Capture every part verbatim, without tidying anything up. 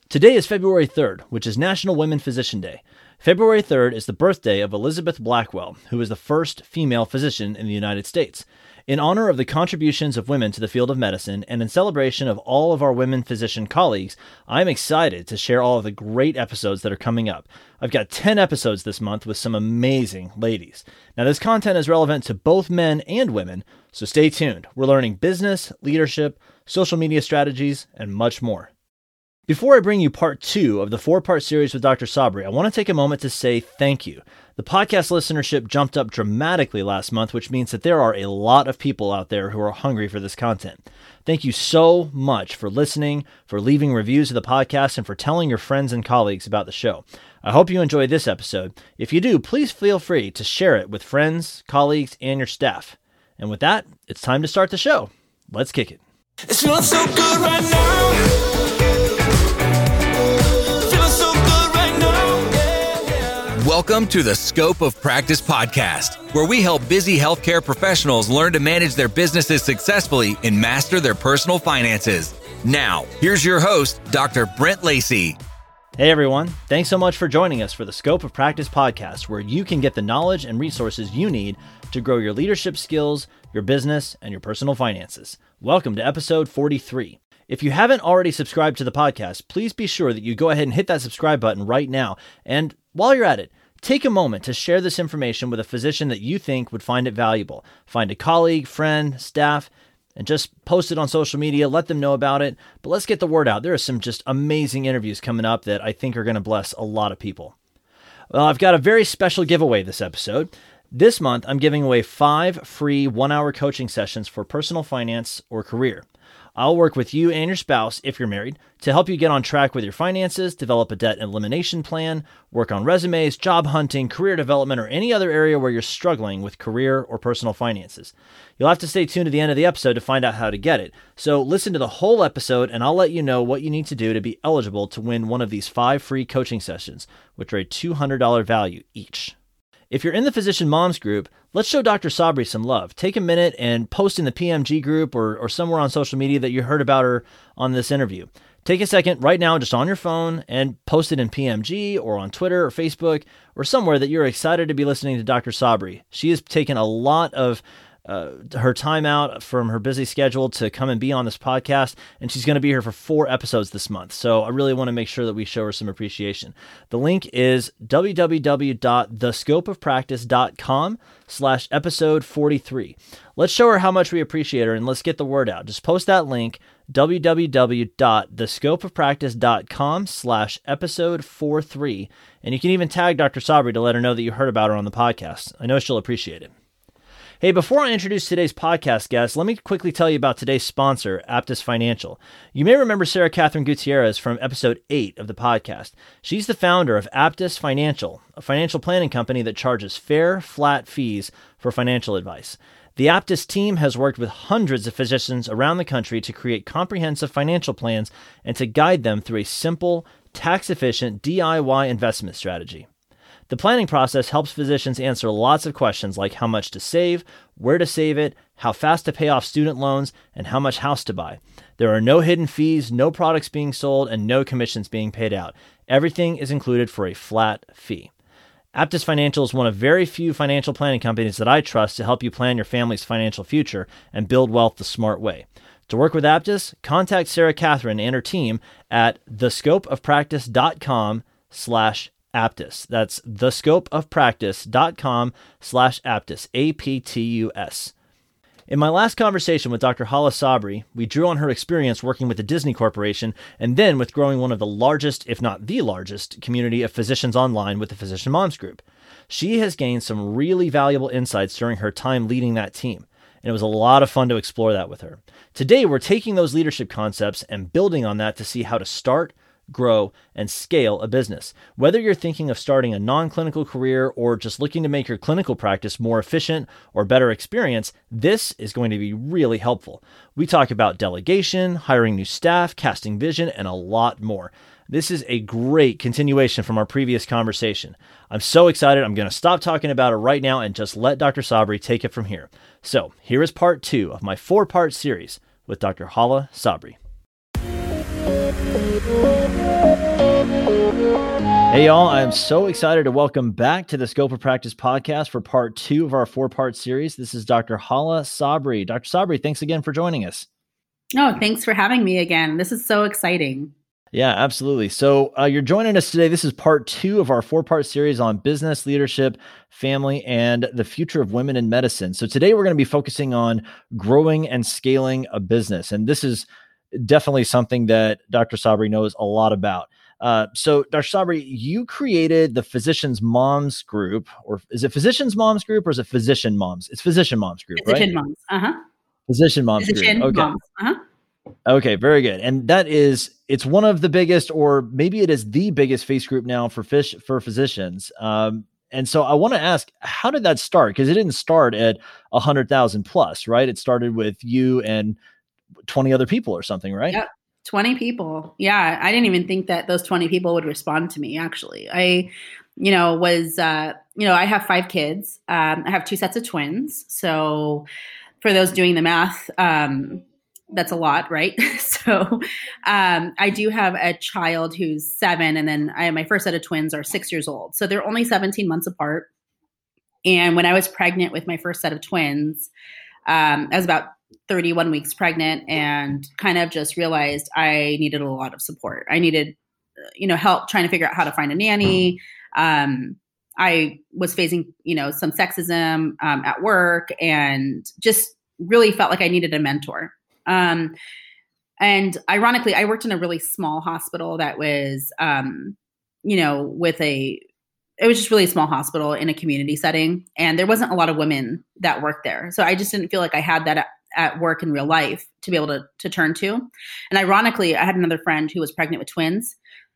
Today is February third, which is National Women Physician Day. February third is the birthday of Elizabeth Blackwell, who was the first female physician in the United States. In honor of the contributions of women to the field of medicine and in celebration of all of our women physician colleagues, I'm excited to share all of the great episodes that are coming up. I've got ten episodes this month with some amazing ladies. Now, this content is relevant to both men and women, so stay tuned. We're learning business, leadership, social media strategies, and much more. Before I bring you part two of the four-part series with Doctor Sabri, I want to take a moment to say thank you. The podcast listenership jumped up dramatically last month, which means that there are a lot of people out there who are hungry for this content. Thank you so much for listening, for leaving reviews of the podcast, and for telling your friends and colleagues about the show. I hope you enjoyed this episode. If you do, please feel free to share it with friends, colleagues, and your staff. And with that, it's time to start the show. Let's kick it. It's feeling so good right now. Welcome to the Scope of Practice podcast, where we help busy healthcare professionals learn to manage their businesses successfully and master their personal finances. Now, here's your host, Doctor Brent Lacey. Hey everyone, thanks so much for joining us for the Scope of Practice podcast, where you can get the knowledge and resources you need to grow your leadership skills, your business, and your personal finances. Welcome to episode forty-three. If you haven't already subscribed to the podcast, please be sure that you go ahead and hit that subscribe button right now. And while you're at it, take a moment to share this information with a physician that you think would find it valuable. Find a colleague, friend, staff, and just post it on social media. Let them know about it. But let's get the word out. There are some just amazing interviews coming up that I think are going to bless a lot of people. Well, I've got a very special giveaway this episode. This month, I'm giving away five free one-hour coaching sessions for personal finance or career. I'll work with you and your spouse, if you're married, to help you get on track with your finances, develop a debt elimination plan, work on resumes, job hunting, career development, or any other area where you're struggling with career or personal finances. You'll have to stay tuned to the end of the episode to find out how to get it. So listen to the whole episode and I'll let you know what you need to do to be eligible to win one of these five free coaching sessions, which are a two hundred dollars value each. If you're in the Physician Moms group, let's show Doctor Sabri some love. Take a minute and post in the P M G group or, or somewhere on social media that you heard about her on this interview. Take a second right now just on your phone and post it in P M G or on Twitter or Facebook or somewhere that you're excited to be listening to Doctor Sabri. She has taken a lot of Uh, her time out from her busy schedule to come and be on this podcast, and she's going to be here for four episodes this month. So I really want to make sure that we show her some appreciation. The link is www.thescopeofpractice.com slash episode 43. Let's show her how much we appreciate her, and let's get the word out. Just post that link, www.thescopeofpractice.com slash episode 43, and you can even tag Doctor Sabri to let her know that you heard about her on the podcast. I know she'll appreciate it. Hey, before I introduce today's podcast guest, let me quickly tell you about today's sponsor, Aptus Financial. You may remember Sarah Catherine Gutierrez from episode eight of the podcast. She's the founder of Aptus Financial, a financial planning company that charges fair, flat fees for financial advice. The Aptus team has worked with hundreds of physicians around the country to create comprehensive financial plans and to guide them through a simple, tax-efficient D I Y investment strategy. The planning process helps physicians answer lots of questions like how much to save, where to save it, how fast to pay off student loans, and how much house to buy. There are no hidden fees, no products being sold, and no commissions being paid out. Everything is included for a flat fee. Aptus Financial is one of very few financial planning companies that I trust to help you plan your family's financial future and build wealth the smart way. To work with Aptus, contact Sarah Catherine and her team at thescopeofpractice.com slash Aptus. That's thescopeofpractice.com slash Aptus, A P T U S. In my last conversation with Doctor Hala Sabri, we drew on her experience working with the Disney Corporation and then with growing one of the largest, if not the largest, community of physicians online with the Physician Moms Group. She has gained some really valuable insights during her time leading that team, and it was a lot of fun to explore that with her. Today, we're taking those leadership concepts and building on that to see how to start, grow, and scale a business. Whether you're thinking of starting a non-clinical career or just looking to make your clinical practice more efficient or better experience, this is going to be really helpful. We talk about delegation, hiring new staff, casting vision, and a lot more. This is a great continuation from our previous conversation. I'm so excited. I'm going to stop talking about it right now and just let Doctor Sabri take it from here. So here is part two of my four-part series with Doctor Hala Sabri. Hey, y'all. I'm so excited to welcome back to the Scope of Practice podcast for part two of our four-part series. This is Doctor Hala Sabri. Doctor Sabri, thanks again for joining us. Oh, thanks for having me again. This is so exciting. Yeah, absolutely. So uh, you're joining us today. This is part two of our four-part series on business, leadership, family, and the future of women in medicine. So today we're going to be focusing on growing and scaling a business. And this is definitely something that Doctor Sabri knows a lot about. Uh, so Doctor Sabri, you created the Physicians Moms Group, or is it Physicians Moms Group or is it Physician Moms? It's Physician Moms Group, Physician right? Moms. Uh-huh. Physician Moms Physician Group. Okay. Moms. Uh-huh. Okay, very good. And that is, it's one of the biggest, or maybe it is the biggest face group now for fish for physicians. Um, and so I want to ask, how did that start? Because it didn't start at a hundred thousand plus, right? It started with you and twenty other people or something, right? Yep. twenty people. Yeah. I didn't even think that those twenty people would respond to me. Actually, I, you know, was, uh, you know, I have five kids. Um, I have two sets of twins. So for those doing the math, um, that's a lot, right? so um, I do have a child who's seven, and then I my first set of twins are six years old. So they're only seventeen months apart. And when I was pregnant with my first set of twins, um, I was about thirty-one weeks pregnant, and kind of just realized I needed a lot of support. I needed, you know, help trying to figure out how to find a nanny. Um, I was facing, you know, some sexism um, at work, and just really felt like I needed a mentor. Um, and ironically, I worked in a really small hospital that was, um, you know, with a, it was just really a small hospital in a community setting. And there wasn't a lot of women that worked there. So I just didn't feel like I had that at, at work in real life to be able to, to turn to. And ironically, I had another friend who was pregnant with twins,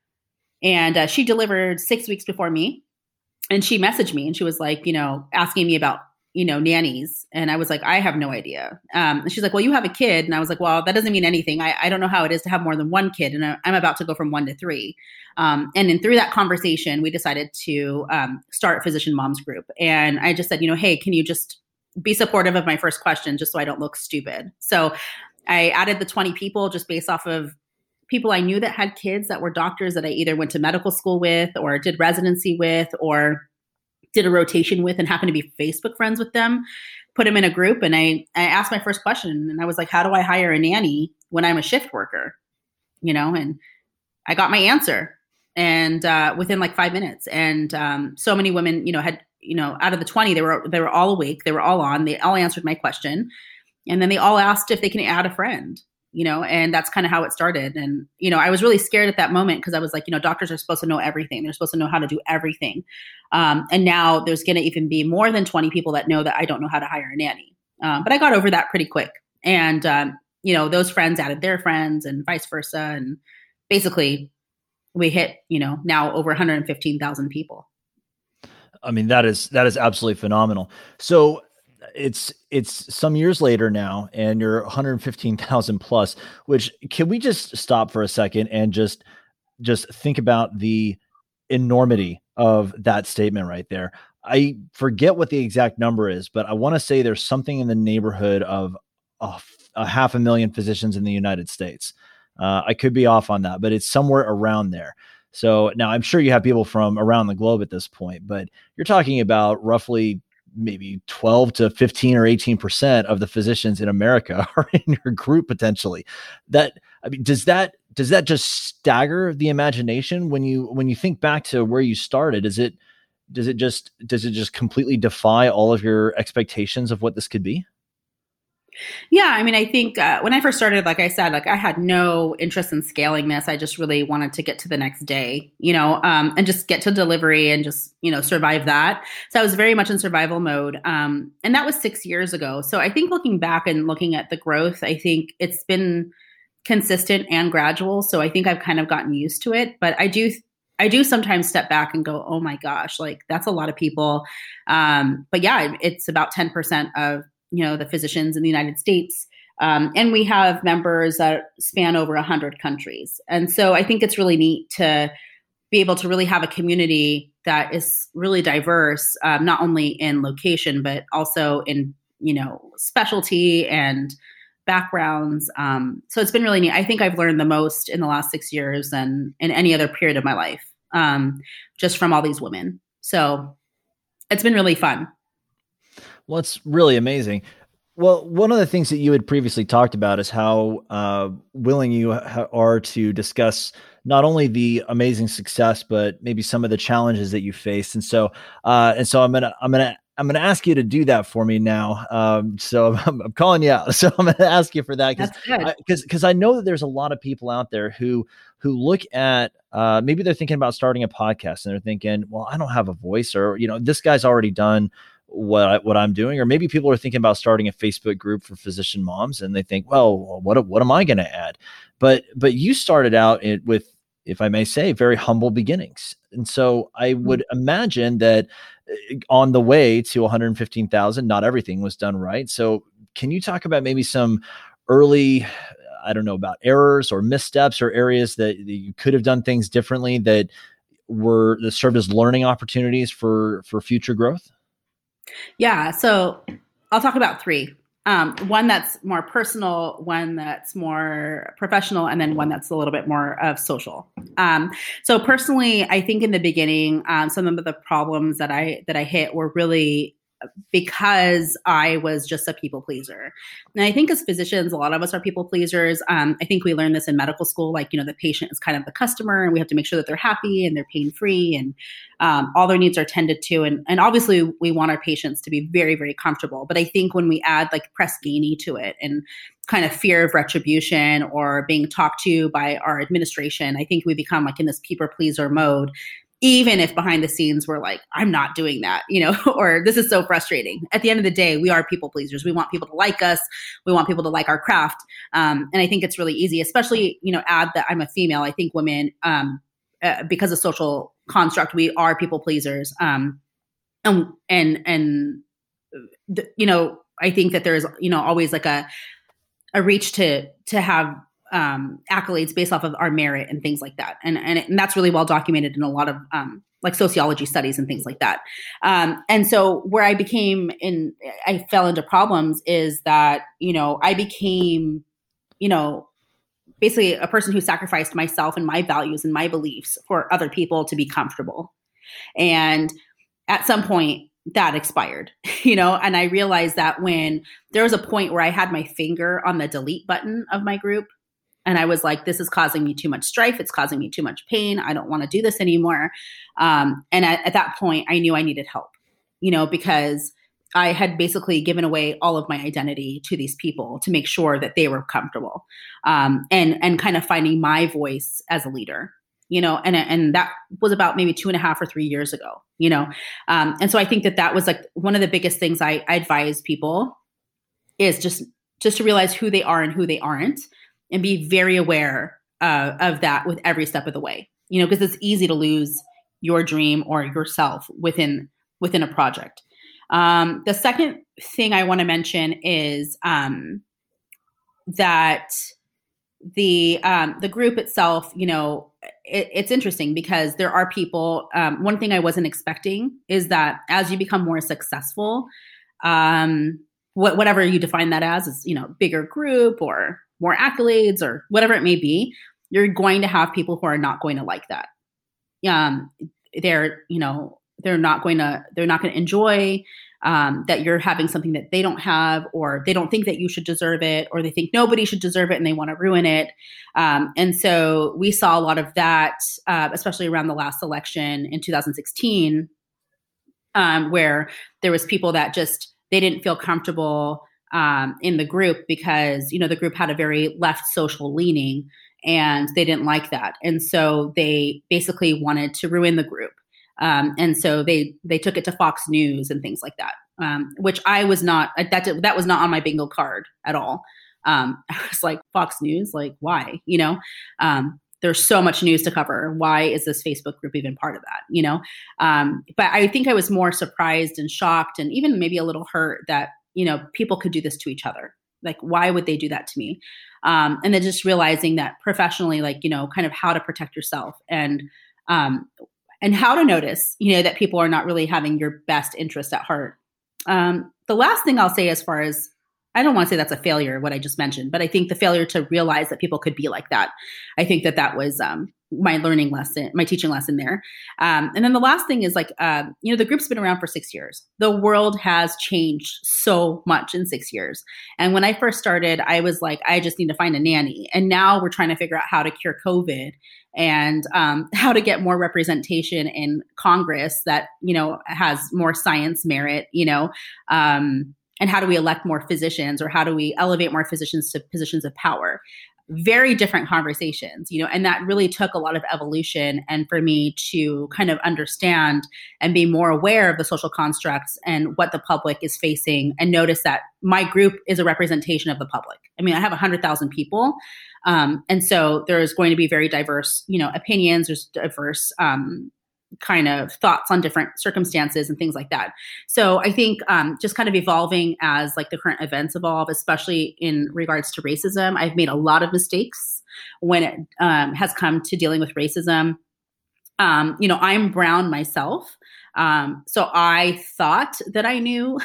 and uh, she delivered six weeks before me. And she messaged me and she was like, you know, asking me about, you know, nannies. And I was like, I have no idea. Um, and she's like, well, you have a kid. And I was like, well, that doesn't mean anything. I, I don't know how it is to have more than one kid. And I, I'm about to go from one to three. Um, and then through that conversation, we decided to um, start Physician Moms Group. And I just said, you know, hey, can you just be supportive of my first question just so I don't look stupid? So I added the twenty people just based off of people I knew that had kids that were doctors that I either went to medical school with or did residency with or did a rotation with and happened to be Facebook friends with them, put them in a group. And I, I asked my first question, and I was like, how do I hire a nanny when I'm a shift worker? You know, and I got my answer, and uh, within like five minutes. And um, so many women, you know, had, you know, out of the twenty, they were, they were all awake. They were all on, they all answered my question. And then they all asked if they can add a friend. You know, and that's kind of how it started. And, you know, I was really scared at that moment because I was like, you know, doctors are supposed to know everything. They're supposed to know how to do everything. Um, and now there's going to even be more than twenty people that know that I don't know how to hire a nanny. Um, but I got over that pretty quick. And, um, you know, those friends added their friends and vice versa. And basically we hit, you know, now over one hundred fifteen thousand people. I mean, that is, that is absolutely phenomenal. So it's, it's some years later now, and you're one hundred fifteen thousand plus, which, can we just stop for a second and just, just think about the enormity of that statement right there. I forget what the exact number is, but I want to say there's something in the neighborhood of a, a half a million physicians in the United States. Uh, I could be off on that, but it's somewhere around there. So now I'm sure you have people from around the globe at this point, but you're talking about roughly maybe twelve to fifteen or eighteen percent of the physicians in America are in your group potentially. That, I mean, does that, does that just stagger the imagination when you, when you think back to where you started? Is it, does it just, does it just completely defy all of your expectations of what this could be? Yeah. I mean, I think uh, when I first started, like I said, like I had no interest in scaling this. I just really wanted to get to the next day, you know, um, and just get to delivery and just, you know, survive that. So I was very much in survival mode. Um, and that was six years ago. So I think looking back and looking at the growth, I think it's been consistent and gradual. So I think I've kind of gotten used to it, but I do I do sometimes step back and go, oh my gosh, like that's a lot of people. Um, but yeah, it's about ten percent of, you know, the physicians in the United States. Um, and we have members that span over a hundred countries. And so I think it's really neat to be able to really have a community that is really diverse, um, not only in location, but also in, you know, specialty and backgrounds. Um, so it's been really neat. I think I've learned the most in the last six years than in any other period of my life. um, just from all these women. So it's been really fun. Well, it's really amazing. Well, one of the things that you had previously talked about is how uh, willing you ha- are to discuss not only the amazing success, but maybe some of the challenges that you faced. And so, uh, and so I'm gonna, I'm gonna, I'm gonna ask you to do that for me now. Um, so I'm, I'm calling you out. So I'm gonna ask you for that because, because, because I know that there's a lot of people out there who who look at uh, maybe they're thinking about starting a podcast and they're thinking, well, I don't have a voice, or you know, this guy's already done what I, what I'm doing, or maybe people are thinking about starting a Facebook group for physician moms, and they think, well, what what am I going to add? But but you started out it, with, if I may say, very humble beginnings, and so I would imagine that on the way to one hundred fifteen thousand, not everything was done right. So can you talk about maybe some early, I don't know, about errors or missteps or areas that, that you could have done things differently that were that served as learning opportunities for for future growth? Yeah. So I'll talk about three. Um, one that's more personal, one that's more professional, and then one that's a little bit more of social. Um, so personally, I think in the beginning, um, some of the problems that I that I hit were really because I was just a people pleaser. And I think as physicians, a lot of us are people pleasers. Um, I think we learn this in medical school, like, you know, the patient is kind of the customer and we have to make sure that they're happy and they're pain free and um, all their needs are tended to. And, and obviously we want our patients to be very, very comfortable. But I think when we add like Press Ganey to it and kind of fear of retribution or being talked to by our administration, I think we become like in this people pleaser mode. Even if behind the scenes we're like, I'm not doing that, you know, or this is so frustrating. At the end of the day, we are people pleasers. We want people to like us. We want people to like our craft. Um, and I think it's really easy, especially, you know, add that I'm a female. I think women, um, uh, because of social construct, we are people pleasers. Um, and, and, and, th- you know, I think that there's, you know, always like a, a reach to, to have, um, accolades based off of our merit and things like that. And, and, and that's really well documented in a lot of, um, like sociology studies and things like that. Um, and so where I became in, I fell into problems is that, you know, I became, you know, basically a person who sacrificed myself and my values and my beliefs for other people to be comfortable. And at some point that expired, you know, and I realized that when there was a point where I had my finger on the delete button of my group, and I was like, this is causing me too much strife. It's causing me too much pain. I don't want to do this anymore. Um, and at, at that point, I knew I needed help, you know, because I had basically given away all of my identity to these people to make sure that they were comfortable, um, and and kind of finding my voice as a leader, you know, and and that was about maybe two and a half or three years ago, you know. Um, and so I think that that was like one of the biggest things I, I advise people is just just to realize who they are and who they aren't. And be very aware uh, of that with every step of the way, you know, because it's easy to lose your dream or yourself within within a project. Um, the second thing I want to mention is um, that the um, the group itself, you know, it, it's interesting because there are people. Um, one thing I wasn't expecting is that as you become more successful, um, wh- whatever you define that as, is, you know, bigger group or more accolades or whatever it may be, you're going to have people who are not going to like that. Um, they're, you know, they're not going to, they're not going to enjoy um, that you're having something that they don't have, or they don't think that you should deserve it, or they think nobody should deserve it and they want to ruin it. Um, and so we saw a lot of that, uh, especially around the last election in two thousand sixteen, um, where there was people that just, they didn't feel comfortable Um, in the group because, you know, the group had a very left social leaning and they didn't like that. And so they basically wanted to ruin the group. Um, and so they, they took it to Fox News and things like that, um, which I was not, that, that was not on my bingo card at all. Um, I was like, Fox News, like why, you know, um, there's so much news to cover. Why is this Facebook group even part of that? You know? Um, but I think I was more surprised and shocked and even maybe a little hurt that, you know, people could do this to each other. Like, why would they do that to me? Um, and then just realizing that professionally, like, you know, kind of how to protect yourself and, um, and how to notice, you know, that people are not really having your best interest at heart. Um, the last thing I'll say as far as I don't want to say that's a failure, what I just mentioned, but I think the failure to realize that people could be like that. I think that that was um, my learning lesson, my teaching lesson there. Um, and then the last thing is like, uh, you know, the group's been around for six years. The world has changed so much in six years. And when I first started, I was like, I just need to find a nanny. And now we're trying to figure out how to cure COVID and um, how to get more representation in Congress that, you know, has more science merit, you know, um, and how do we elect more physicians, or how do we elevate more physicians to positions of power? Very different conversations, you know, and that really took a lot of evolution, and for me to kind of understand and be more aware of the social constructs and what the public is facing, and notice that my group is a representation of the public. I mean, I have one hundred thousand people. Um, and so there is going to be very diverse, you know, opinions, there's diverse um, kind of thoughts on different circumstances and things like that. So I think um, just kind of evolving as like the current events evolve, especially in regards to racism. I've made a lot of mistakes when it um, has come to dealing with racism. Um, you know, I'm brown myself. Um, so I thought that I knew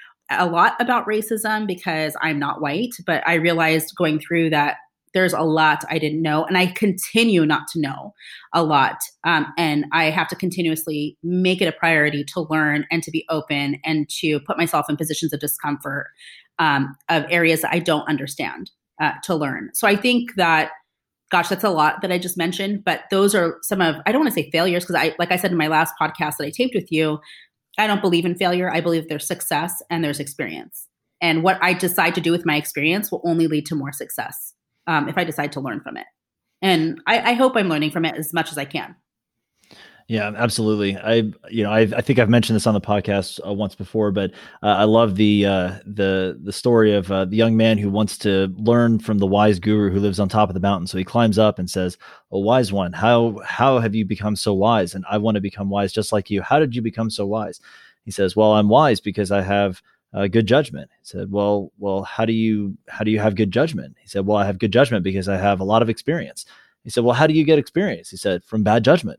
a lot about racism because I'm not white, but I realized going through that there's a lot I didn't know, and I continue not to know a lot. Um, and I have to continuously make it a priority to learn and to be open and to put myself in positions of discomfort um, of areas that I don't understand uh, to learn. So I think that, gosh, that's a lot that I just mentioned, but those are some of, I don't want to say failures, because I, like I said in my last podcast that I taped with you, I don't believe in failure. I believe there's success and there's experience. And what I decide to do with my experience will only lead to more success. Um, if I decide to learn from it. And I, I hope I'm learning from it as much as I can. Yeah, absolutely. I, you know, I, I think I've mentioned this on the podcast uh, once before, but uh, I love the, uh, the, the story of uh, the young man who wants to learn from the wise guru who lives on top of the mountain. So he climbs up and says, "Oh, wise one, how, how have you become so wise? And I want to become wise just like you. How did you become so wise?" He says, "Well, I'm wise because I have Uh, good judgment." He said, well, well, how do you, how do you have good judgment? He said, "Well, I have good judgment because I have a lot of experience." He said, "Well, how do you get experience?" He said, "From bad judgment."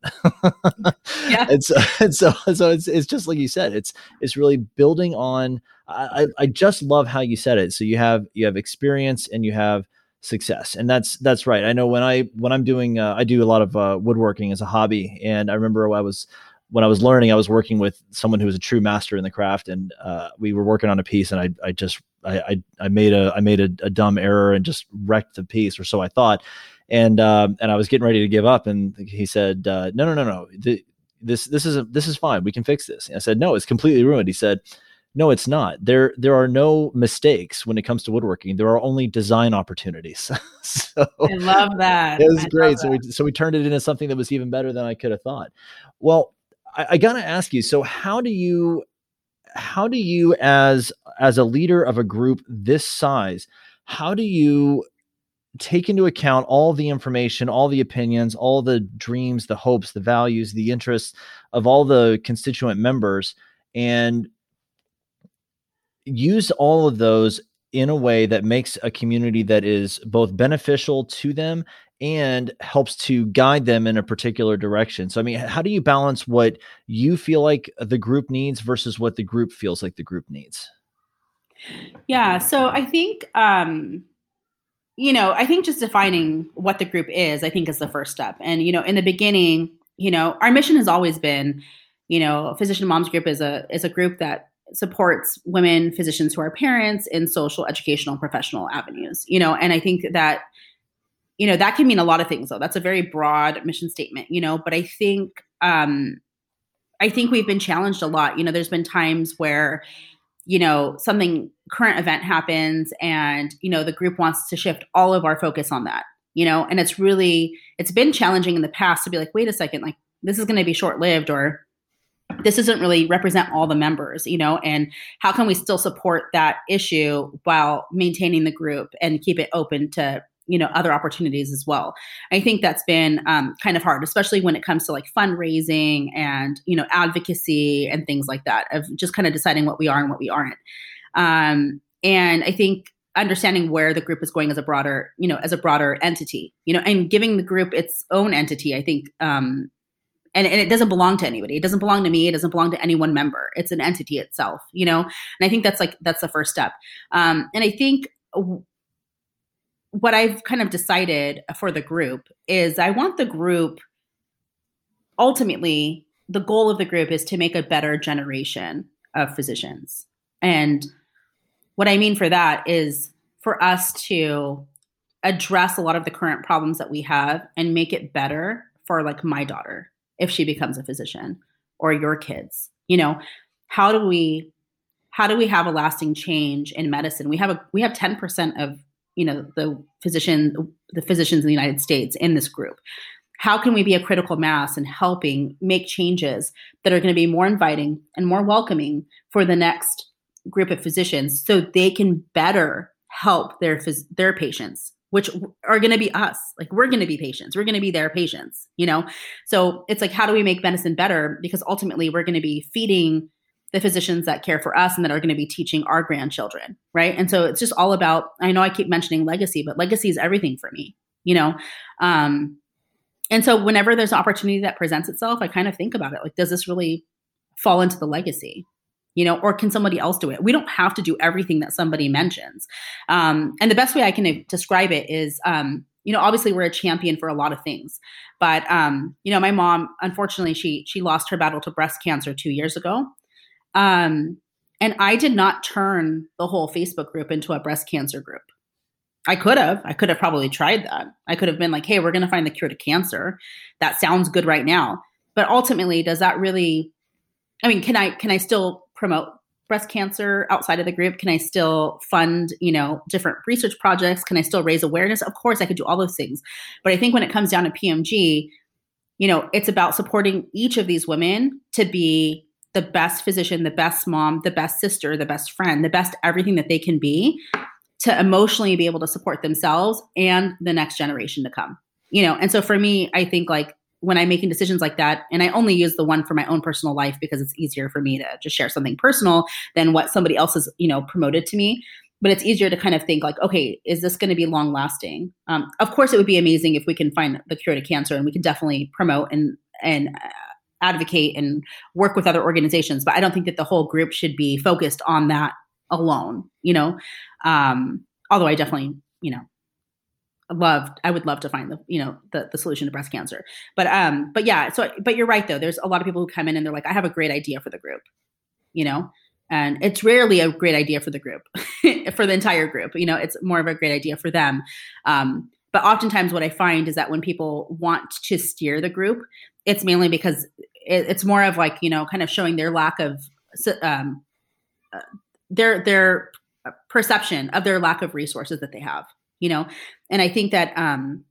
Yeah. And so, and so, so it's, it's just like you said, it's, it's really building on, I, I just love how you said it. So you have, you have experience and you have success. And that's, that's right. I know when I, when I'm doing, uh, I do a lot of uh, woodworking as a hobby. And I remember I was, when I was learning, I was working with someone who was a true master in the craft, and uh, we were working on a piece, and I, I just, I, I, I made a, I made a, a dumb error and just wrecked the piece, or so I thought. And, um, and I was getting ready to give up, and he said, uh, no, no, no, no, the, this, this is, a, this is fine. We can fix this. And I said, "No, it's completely ruined." He said, "No, it's not. There, there are no mistakes when it comes to woodworking. There are only design opportunities." So I love that. It was I great. So we, so we turned it into something that was even better than I could have thought. Well, I, I got to ask you, so how do you, how do you as, as a leader of a group this size, how do you take into account all the information, all the opinions, all the dreams, the hopes, the values, the interests of all the constituent members, and use all of those in a way that makes a community that is both beneficial to them and helps to guide them in a particular direction? So, I mean, how do you balance what you feel like the group needs versus what the group feels like the group needs? Yeah. So I think, um, you know, I think just defining what the group is, I think is the first step. And, you know, in the beginning, you know, our mission has always been, you know, Physician Moms Group is a, is a group that supports women physicians who are parents in social, educational, professional avenues, you know, and I think that, you know, that can mean a lot of things, though. That's a very broad mission statement, you know, but I think, um, I think we've been challenged a lot. You know, there's been times where, you know, something current event happens and, you know, the group wants to shift all of our focus on that, you know, and it's really, it's been challenging in the past to be like, wait a second, like this is going to be short-lived, or this doesn't really represent all the members, you know, and how can we still support that issue while maintaining the group and keep it open to, you know, other opportunities as well. I think that's been um, kind of hard, especially when it comes to like fundraising and, you know, advocacy and things like that, of just kind of deciding what we are and what we aren't. Um, and I think understanding where the group is going as a broader, you know, as a broader entity, you know, and giving the group its own entity, I think, um, And, and it doesn't belong to anybody. It doesn't belong to me. It doesn't belong to any one member. It's an entity itself, you know? And I think that's like, that's the first step. Um, and I think what I've kind of decided for the group is I want the group, ultimately, the goal of the group is to make a better generation of physicians. And what I mean for that is for us to address a lot of the current problems that we have and make it better for like my daughter, if she becomes a physician, or your kids. You know, how do we, how do we have a lasting change in medicine? We have a, we have ten percent of, you know, the physician, the physicians in the United States in this group. How can we be a critical mass in helping make changes that are going to be more inviting and more welcoming for the next group of physicians so they can better help their, their patients, which are going to be us. Like, we're going to be patients. We're going to be their patients, you know? So it's like, how do we make medicine better? Because ultimately we're going to be feeding the physicians that care for us and that are going to be teaching our grandchildren. Right. And so it's just all about, I know I keep mentioning legacy, but legacy is everything for me, you know? Um, and so whenever there's an opportunity that presents itself, I kind of think about it. Like, does this really fall into the legacy? You know, or can somebody else do it? We don't have to do everything that somebody mentions. Um, and the best way I can describe it is, um, you know, obviously we're a champion for a lot of things, but, um, you know, my mom, unfortunately, she, she lost her battle to breast cancer two years ago. Um, and I did not turn the whole Facebook group into a breast cancer group. I could have, I could have probably tried that. I could have been like, hey, we're going to find the cure to cancer. That sounds good right now. But ultimately, does that really, I mean, can I, can I still promote breast cancer outside of the group? Can I still fund, you know, different research projects? Can I still raise awareness? Of course, I could do all those things. But I think when it comes down to P M G, you know, it's about supporting each of these women to be the best physician, the best mom, the best sister, the best friend, the best everything that they can be, to emotionally be able to support themselves and the next generation to come, you know? And so for me, I think like, when I'm making decisions like that, and I only use the one for my own personal life because it's easier for me to just share something personal than what somebody else has, you know, promoted to me. But it's easier to kind of think like, okay, is this going to be long lasting? Um, of course, it would be amazing if we can find the cure to cancer, and we can definitely promote and and uh, advocate and work with other organizations. But I don't think that the whole group should be focused on that alone, you know. Um, although I definitely, you know. Loved, I would love to find the, you know, the, the solution to breast cancer. But, um, but yeah, so, but you're right though. There's a lot of people who come in and they're like, I have a great idea for the group, you know, and it's rarely a great idea for the group, for the entire group, you know, it's more of a great idea for them. Um, but oftentimes what I find is that when people want to steer the group, it's mainly because it, it's more of like, you know, kind of showing their lack of, um, uh, their, their perception of their lack of resources that they have. You know, and I think that um,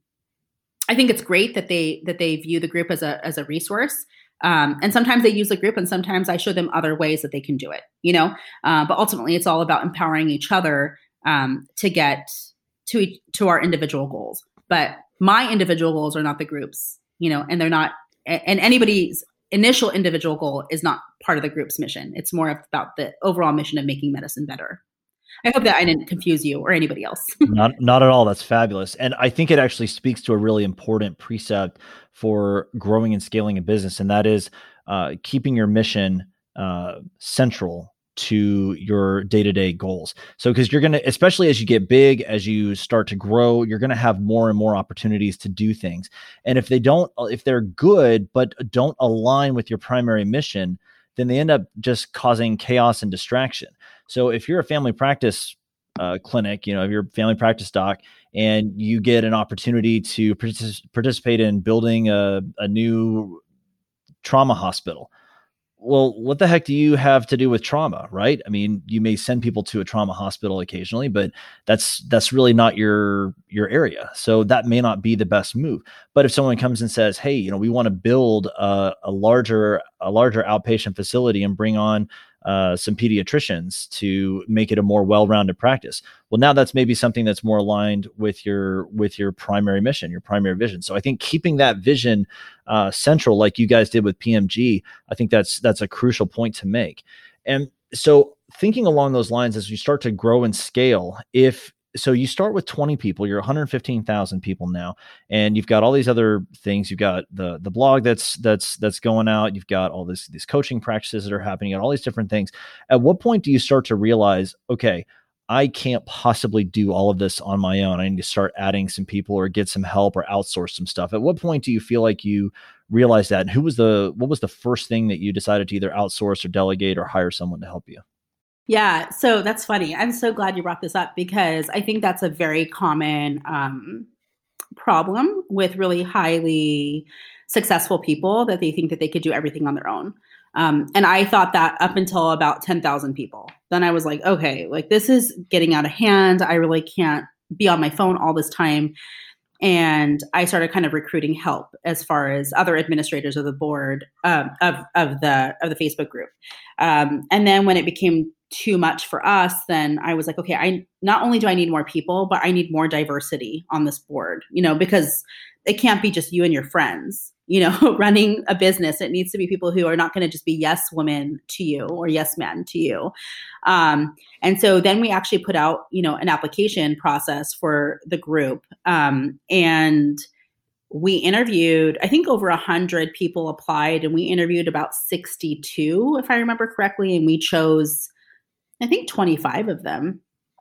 I think it's great that they that they view the group as a as a resource. Um, and sometimes they use the group, and sometimes I show them other ways that they can do it. You know, uh, but ultimately, it's all about empowering each other um, to get to each, to our individual goals. But my individual goals are not the group's. You know, and they're not. And anybody's initial individual goal is not part of the group's mission. It's more about the overall mission of making medicine better. I hope that I didn't confuse you or anybody else. Not, not at all. That's fabulous. And I think it actually speaks to a really important precept for growing and scaling a business. And that is uh, keeping your mission uh, central to your day-to-day goals. So, because you're going to, especially as you get big, as you start to grow, you're going to have more and more opportunities to do things. And if they don't, if they're good, but don't align with your primary mission, then they end up just causing chaos and distraction. So if you're a family practice uh, clinic, you know, if you're a family practice doc and you get an opportunity to partic- participate in building a, a new trauma hospital, well, what the heck do you have to do with trauma, right? I mean, you may send people to a trauma hospital occasionally, but that's that's really not your your area. So that may not be the best move. But if someone comes and says, "Hey, you know, we want to build a, a larger a larger outpatient facility and bring on uh, some pediatricians to make it a more well-rounded practice," well, now that's maybe something that's more aligned with your with your primary mission, your primary vision. So I think keeping that vision uh, central, like you guys did with P M G, I think that's that's a crucial point to make. And so thinking along those lines, as you start to grow and scale, if so you start with twenty people, you're one hundred fifteen thousand people now, and you've got all these other things. You've got the the blog that's that's that's going out. You've got all this these coaching practices that are happening, and all these different things. At what point do you start to realize, okay, I can't possibly do all of this on my own. I need to start adding some people or get some help or outsource some stuff. At what point do you feel like you realize that? And who was the what was the first thing that you decided to either outsource or delegate or hire someone to help you? Yeah, so that's funny. I'm so glad you brought this up because I think that's a very common um, problem with really highly successful people, that they think that they could do everything on their own. Um, and I thought that up until about ten thousand people. Then I was like, okay, like this is getting out of hand. I really can't be on my phone all this time. And I started kind of recruiting help as far as other administrators of the board um, of of the of the Facebook group. Um, and then when it became too much for us, then I was like, okay, I not only do I need more people, but I need more diversity on this board, you know, because it can't be just you and your friends, you know, running a business. It needs to be people who are not going to just be yes women to you or yes men to you. Um, and so then we actually put out, you know, an application process for the group. Um, and we interviewed, I think over a hundred people applied, and we interviewed about sixty-two, if I remember correctly. And we chose, I think, twenty-five of them.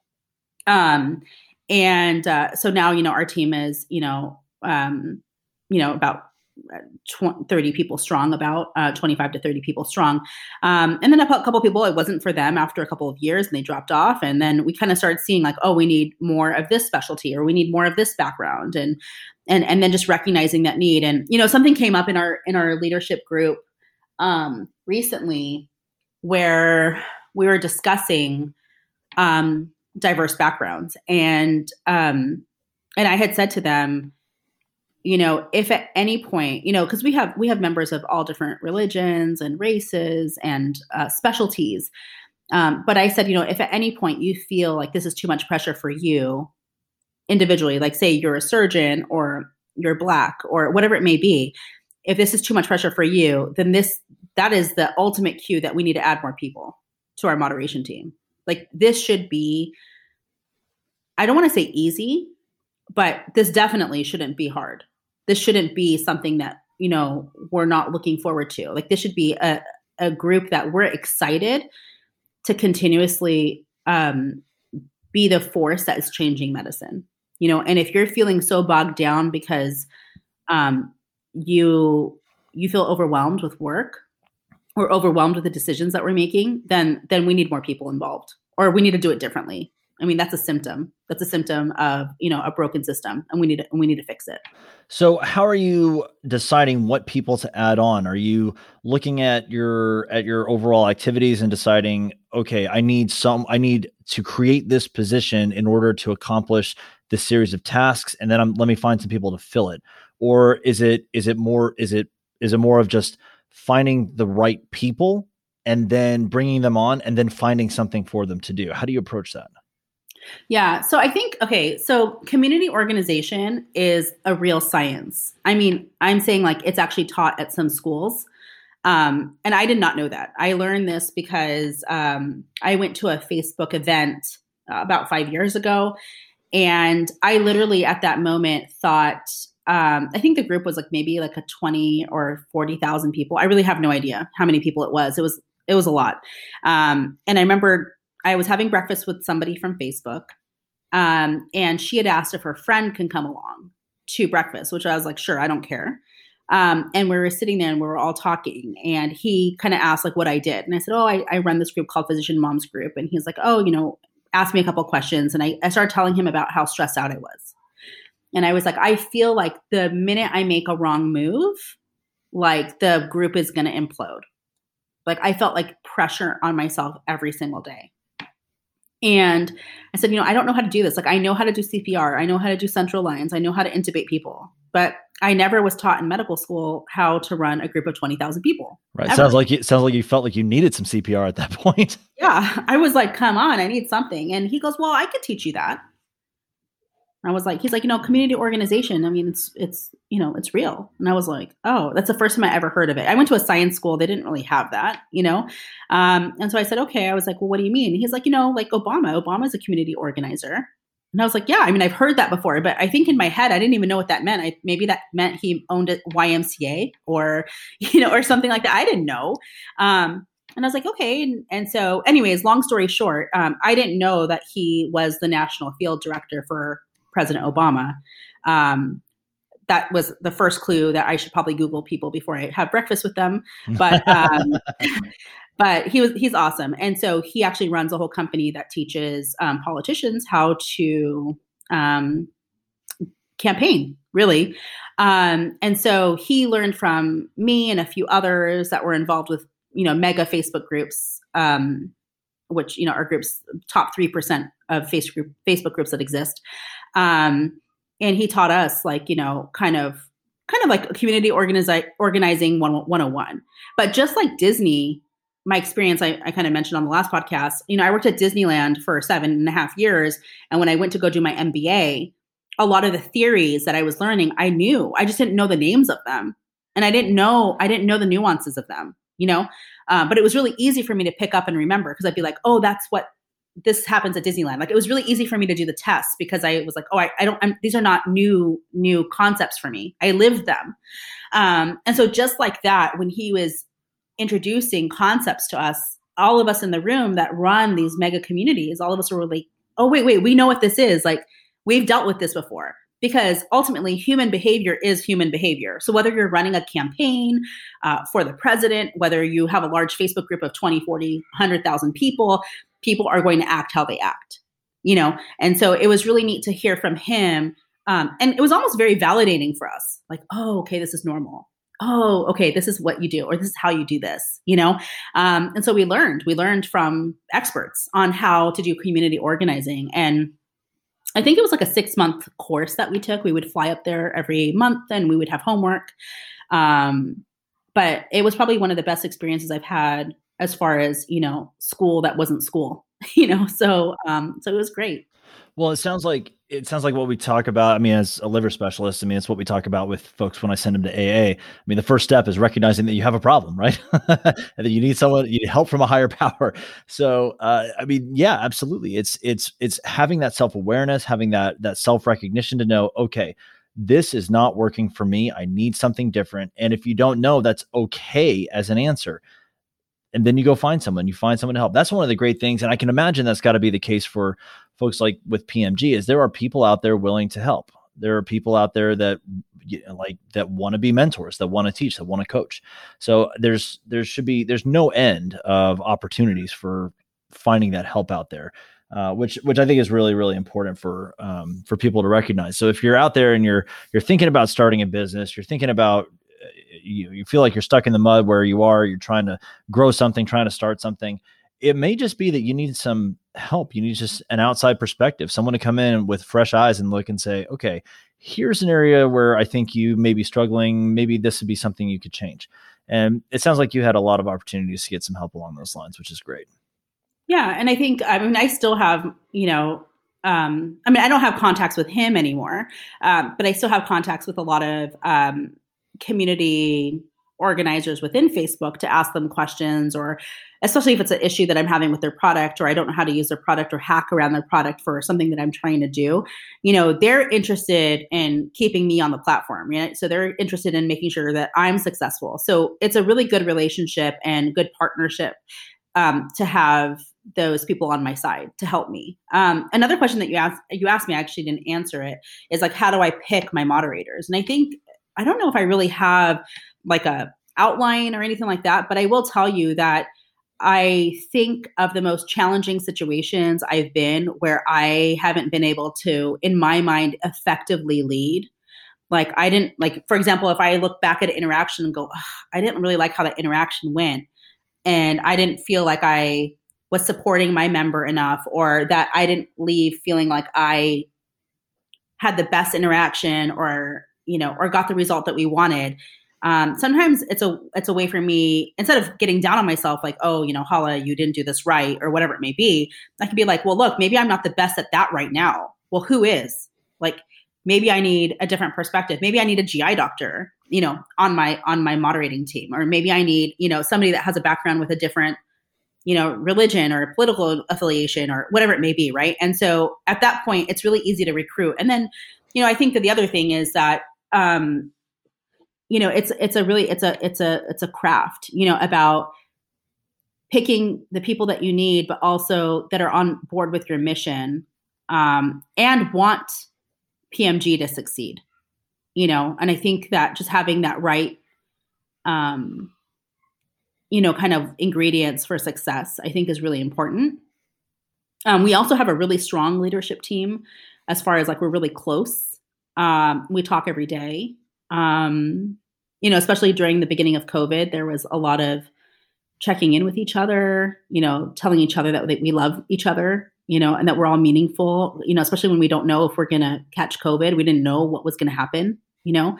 Um, and uh, so now, you know, our team is, you know, um, you know, about thirty people strong, about uh, twenty-five to thirty people strong. Um, and then a couple people, it wasn't for them after a couple of years and they dropped off. And then we kind of started seeing like, oh, we need more of this specialty, or we need more of this background. And, and, and then just recognizing that need. And, you know, something came up in our, in our leadership group um, recently where we were discussing um, diverse backgrounds. And, um, and I had said to them, you know, if at any point, you know, because we have we have members of all different religions and races and uh, specialties. Um, but I said, you know, if at any point you feel like this is too much pressure for you individually, like say you're a surgeon or you're Black or whatever it may be, if this is too much pressure for you, then this that is the ultimate cue that we need to add more people to our moderation team. Like this should be, I don't want to say easy, but this definitely shouldn't be hard. This shouldn't be something that, you know, we're not looking forward to. Like this should be a, a group that we're excited to continuously um, be the force that is changing medicine. You know, and if you're feeling so bogged down because um, you you feel overwhelmed with work or overwhelmed with the decisions that we're making, then then we need more people involved, or we need to do it differently. I mean, that's a symptom. That's a symptom of, you know, a broken system, and we need to, and we need to fix it. So how are you deciding what people to add on? Are you looking at your, at your overall activities and deciding, okay, I need some, I need to create this position in order to accomplish this series of tasks. And then I'm, let me find some people to fill it. Or is it, is it more, is it, is it more of just finding the right people and then bringing them on and then finding something for them to do? How do you approach that? Yeah. So I think, okay, so community organization is a real science. I mean, I'm saying like it's actually taught at some schools. Um, and I did not know that. I learned this because um, I went to a Facebook event uh, about five years ago. And I literally at that moment thought, um, I think the group was like maybe like a twenty or forty thousand people. I really have no idea how many people it was. It was, it was a lot. Um, and I remember I was having breakfast with somebody from Facebook, um, and she had asked if her friend can come along to breakfast, which I was like, sure, I don't care. Um, and we were sitting there and we were all talking, and he kind of asked like what I did. And I said, oh, I, I run this group called Physician Moms Group. And he's like, oh, you know, ask me a couple of questions. And I, I started telling him about how stressed out I was. And I was like, I feel like the minute I make a wrong move, like the group is going to implode. Like I felt like pressure on myself every single day. And I said, you know, I don't know how to do this. Like I know how to do C P R. I know how to do central lines. I know how to intubate people, but I never was taught in medical school how to run a group of twenty thousand people. Right. Ever. Sounds like you, sounds like you felt like you needed some C P R at that point. Yeah. I was like, come on, I need something. And he goes, well, I could teach you that. I was like, he's like, you know, community organization. I mean, it's, it's, you know, it's real. And I was like, oh, that's the first time I ever heard of it. I went to a science school. They didn't really have that, you know? Um, and so I said, okay. I was like, well, what do you mean? He's like, you know, like Obama, Obama's a community organizer. And I was like, yeah, I mean, I've heard that before, but I think in my head, I didn't even know what that meant. I, maybe that meant he owned a Y M C A or, you know, or something like that. I didn't know. Um, and I was like, okay. And, and so anyways, long story short, um, I didn't know that he was the national field director for President Obama. Um, that was the first clue that I should probably Google people before I have breakfast with them. But, um, but he was, he's awesome. And so he actually runs a whole company that teaches um, politicians how to um, campaign, really. Um, and so he learned from me and a few others that were involved with, you know, mega Facebook groups, um, which, you know, are groups, top three percent of Facebook, Facebook groups that exist. Um, and he taught us like, you know, kind of, kind of like a community organizi- organizing one oh one. But just like Disney, my experience, I, I kind of mentioned on the last podcast, you know, I worked at Disneyland for seven and a half years. And when I went to go do my M B A, a lot of the theories that I was learning, I knew, I just didn't know the names of them. And I didn't know, I didn't know the nuances of them, you know, uh, but it was really easy for me to pick up and remember because I'd be like, oh, that's what this happens at Disneyland. Like it was really easy for me to do the tests because I was like, oh, I, I don't, I'm, these are not new, new concepts for me. I lived them. Um, and so just like that, when he was introducing concepts to us, all of us in the room that run these mega communities, all of us were like, oh, wait, wait, we know what this is. Like we've dealt with this before because ultimately human behavior is human behavior. So whether you're running a campaign uh, for the president, whether you have a large Facebook group of twenty, forty, one hundred thousand people, people are going to act how they act, you know? And so it was really neat to hear from him. Um, and it was almost very validating for us. Like, oh, okay, this is normal. Oh, okay, this is what you do, or this is how you do this, you know? Um, and so we learned, we learned from experts on how to do community organizing. And I think it was like a six month course that we took. We would fly up there every month and we would have homework. Um, but it was probably one of the best experiences I've had as far as, you know, school that wasn't school, you know? So, um, so it was great. Well, it sounds like, it sounds like what we talk about. I mean, as a liver specialist, I mean, it's what we talk about with folks when I send them to A A. I mean, the first step is recognizing that you have a problem, right? And that you need someone, you need help from a higher power. So, uh, I mean, yeah, absolutely. It's, it's, it's having that self-awareness, having that, that self-recognition to know, okay, this is not working for me. I need something different. And if you don't know, that's okay as an answer. And then you go find someone, you find someone to help. That's one of the great things. And I can imagine that's got to be the case for folks like with P M G is there are people out there willing to help. There are people out there that you know, like that want to be mentors, that want to teach, that want to coach. So there's, there should be, there's no end of opportunities for finding that help out there. Uh, which, which I think is really, really important for, um, for people to recognize. So if you're out there and you're, you're thinking about starting a business, you're thinking about, you, you feel like you're stuck in the mud where you are, you're trying to grow something, trying to start something. It may just be that you need some help. You need just an outside perspective, someone to come in with fresh eyes and look and say, okay, here's an area where I think you may be struggling. Maybe this would be something you could change. And it sounds like you had a lot of opportunities to get some help along those lines, which is great. Yeah. And I think, I mean, I still have, you know, um, I mean, I don't have contacts with him anymore, um, but I still have contacts with a lot of um, community organizers within Facebook to ask them questions, or especially if it's an issue that I'm having with their product, or I don't know how to use their product or hack around their product for something that I'm trying to do. You know, they're interested in keeping me on the platform. Right? So they're interested in making sure that I'm successful. So it's a really good relationship and good partnership um, to have those people on my side to help me. Um, another question that you asked, you asked me, I actually didn't answer it, is like, how do I pick my moderators? And I think, I don't know if I really have like a outline or anything like that, but I will tell you that I think of the most challenging situations I've been where I haven't been able to, in my mind, effectively lead. Like I didn't, like, for example, if I look back at an interaction and go, I didn't really like how that interaction went. And I didn't feel like I was supporting my member enough, or that I didn't leave feeling like I had the best interaction, or, you know, or got the result that we wanted. Um, sometimes it's a, it's a way for me, instead of getting down on myself, like, oh, you know, Hala, you didn't do this right, or whatever it may be. I can be like, well, look, maybe I'm not the best at that right now. Well, who is? Like, maybe I need a different perspective. Maybe I need a G I doctor, you know, on my, on my moderating team, or maybe I need, you know, somebody that has a background with a different you know, religion or political affiliation or whatever it may be, right? And so at that point, it's really easy to recruit. And then, you know, I think that the other thing is that, um, you know, it's it's a really it's a it's a it's a craft, you know, about picking the people that you need, but also that are on board with your mission, um, and want P M G to succeed, you know. And I think that just having that right, um, you know, kind of ingredients for success, I think is really important. Um, we also have a really strong leadership team as far as like, we're really close. Um, we talk every day. Um, you know, especially during the beginning of COVID, there was a lot of checking in with each other, you know, telling each other that we love each other, you know, and that we're all meaningful, you know, especially when we don't know if we're going to catch COVID. We didn't know what was going to happen, you know?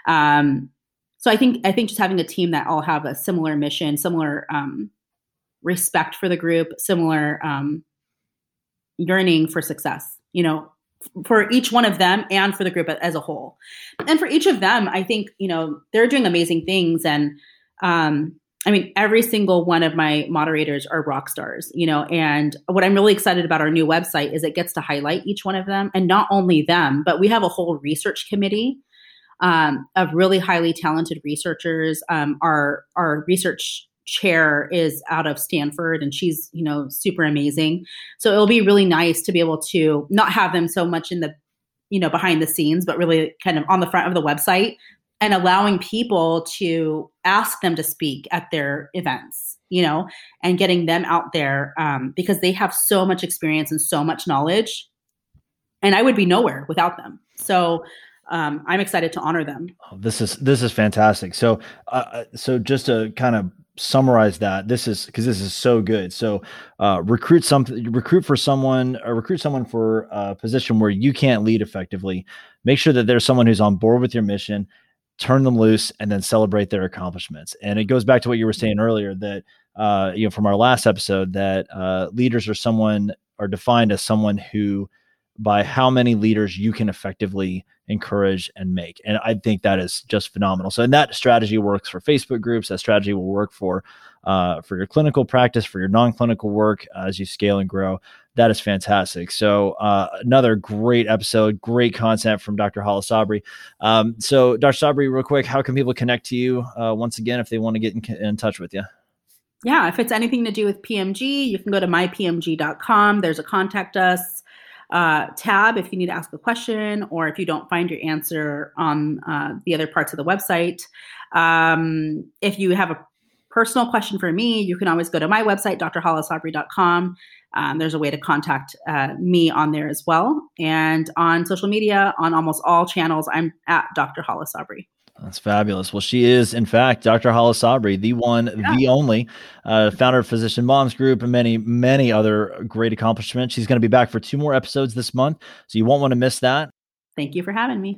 Um, so I think, I think just having a team that all have a similar mission, similar, um, respect for the group, similar, um, yearning for success, you know, for each one of them and for the group as a whole. And for each of them, I think, you know, they're doing amazing things. And, um, I mean, every single one of my moderators are rock stars, you know, and what I'm really excited about our new website is it gets to highlight each one of them, and not only them, but we have a whole research committee, um, of really highly talented researchers. Um, our, our research chair is out of Stanford, and she's, you know, super amazing. So it'll be really nice to be able to not have them so much in the, you know, behind the scenes, but really kind of on the front of the website, and allowing people to ask them to speak at their events, you know, and getting them out there, um, because they have so much experience and so much knowledge, and I would be nowhere without them. So um, I'm excited to honor them. Oh, this is, this is fantastic. So, uh, so just to kind of summarize that, this is, cause this is so good. So, uh, recruit something, recruit for someone, or recruit someone for a position where you can't lead effectively. Make sure that there's someone who's on board with your mission, turn them loose, and then celebrate their accomplishments. And it goes back to what you were saying earlier, that, uh, you know, from our last episode, that, uh, leaders are someone, are defined as someone who, by how many leaders you can effectively encourage and make. And I think that is just phenomenal. So, and that strategy works for Facebook groups. That strategy will work for, uh, for your clinical practice, for your non-clinical work, uh, as you scale and grow. That is fantastic. So, uh, another great episode, great content from Doctor Hala Sabri. Um, so Doctor Sabri, real quick, how can people connect to you, uh, once again, if they want to get in, in touch with you? Yeah. If it's anything to do with P M G, you can go to my P M G dot com. There's a contact us Uh, tab if you need to ask a question, or if you don't find your answer on uh, the other parts of the website. Um, if you have a personal question for me, you can always go to my website, D R hala sabri dot com. Um, there's a way to contact uh, me on there as well. And on social media, on almost all channels, I'm at Doctor Hala Sabri. That's fabulous. Well, she is, in fact, Doctor Hala Sabri, the one, yeah. the only, uh, founder of Physician Moms Group, and many, many other great accomplishments. She's going to be back for two more episodes this month, so you won't want to miss that. Thank you for having me.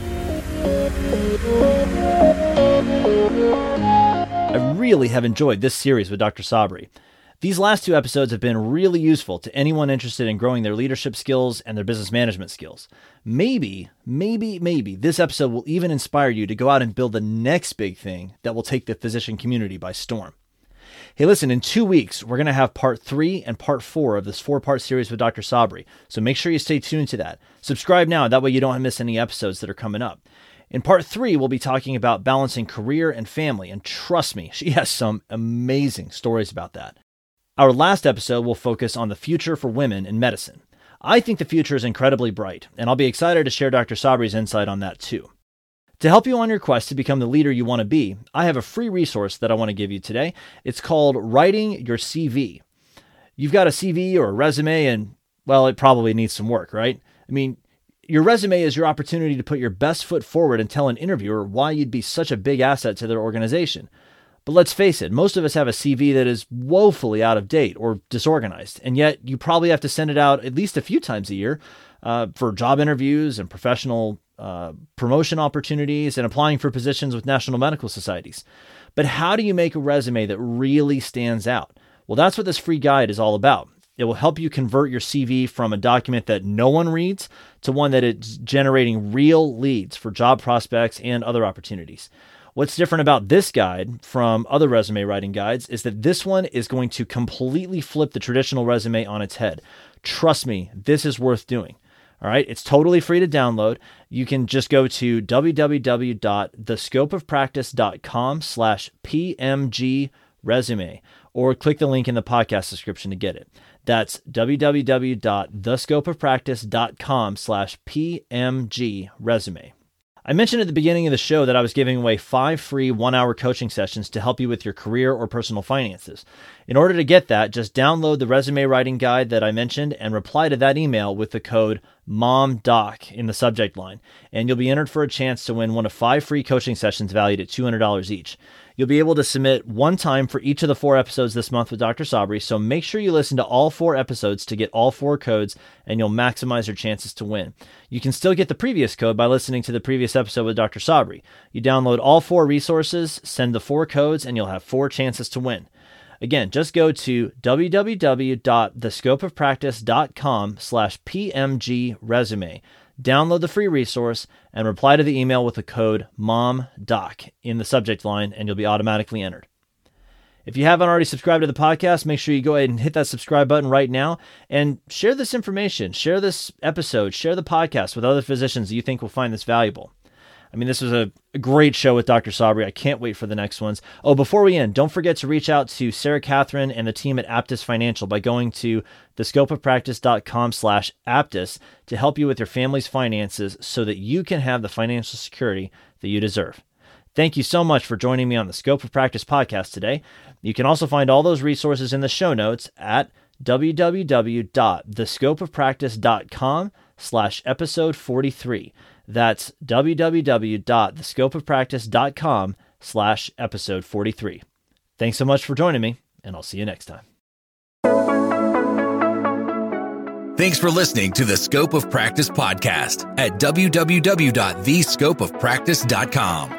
I really have enjoyed this series with Doctor Sabri. These last two episodes have been really useful to anyone interested in growing their leadership skills and their business management skills. Maybe, maybe, maybe this episode will even inspire you to go out and build the next big thing that will take the physician community by storm. Hey, listen, in two weeks, we're going to have part three and part four of this four-part series with Doctor Sabri. So make sure you stay tuned to that. Subscribe now. That way you don't miss any episodes that are coming up. In part three, we'll be talking about balancing career and family. And trust me, she has some amazing stories about that. Our last episode will focus on the future for women in medicine. I think the future is incredibly bright, and I'll be excited to share Doctor Sabri's insight on that too. To help you on your quest to become the leader you want to be, I have a free resource that I want to give you today. It's called Writing Your C V. You've got a C V or a resume, and, well, it probably needs some work, right? I mean, your resume is your opportunity to put your best foot forward and tell an interviewer why you'd be such a big asset to their organization. But let's face it, most of us have a C V that is woefully out of date or disorganized, and yet you probably have to send it out at least a few times a year uh, for job interviews and professional uh, promotion opportunities and applying for positions with national medical societies. But how do you make a resume that really stands out? Well, that's what this free guide is all about. It will help you convert your C V from a document that no one reads to one that is generating real leads for job prospects and other opportunities. What's different about this guide from other resume writing guides is that this one is going to completely flip the traditional resume on its head. Trust me, this is worth doing. All right, it's totally free to download. You can just go to www.thescopeofpractice.com slash PMG resume or click the link in the podcast description to get it. That's www.thescopeofpractice.com slash PMG resume. I mentioned at the beginning of the show that I was giving away five free one-hour coaching sessions to help you with your career or personal finances. In order to get that, just download the resume writing guide that I mentioned and reply to that email with the code MOMDOC in the subject line, and you'll be entered for a chance to win one of five free coaching sessions valued at two hundred dollars each. You'll be able to submit one time for each of the four episodes this month with Doctor Sabri, so make sure you listen to all four episodes to get all four codes, and you'll maximize your chances to win. You can still get the previous code by listening to the previous episode with Doctor Sabri. You download all four resources, send the four codes, and you'll have four chances to win. Again, just go to www.thescopeofpractice.com slash PMG resume. Download the free resource and reply to the email with the code MOMDOC in the subject line, and you'll be automatically entered. If you haven't already subscribed to the podcast, make sure you go ahead and hit that subscribe button right now and share this information, share this episode, share the podcast with other physicians that you think will find this valuable. I mean, this was a, a great show with Doctor Sabri. I can't wait for the next ones. Oh, before we end, don't forget to reach out to Sarah Catherine and the team at Aptus Financial by going to thescopeofpractice.com slash Aptus to help you with your family's finances so that you can have the financial security that you deserve. Thank you so much for joining me on the Scope of Practice podcast today. You can also find all those resources in the show notes at www.thescopeofpractice.com slash episode 43. That's www.thescopeofpractice.com slash episode 43. Thanks so much for joining me, and I'll see you next time. Thanks for listening to the Scope of Practice podcast at w w w dot the scope of practice dot com.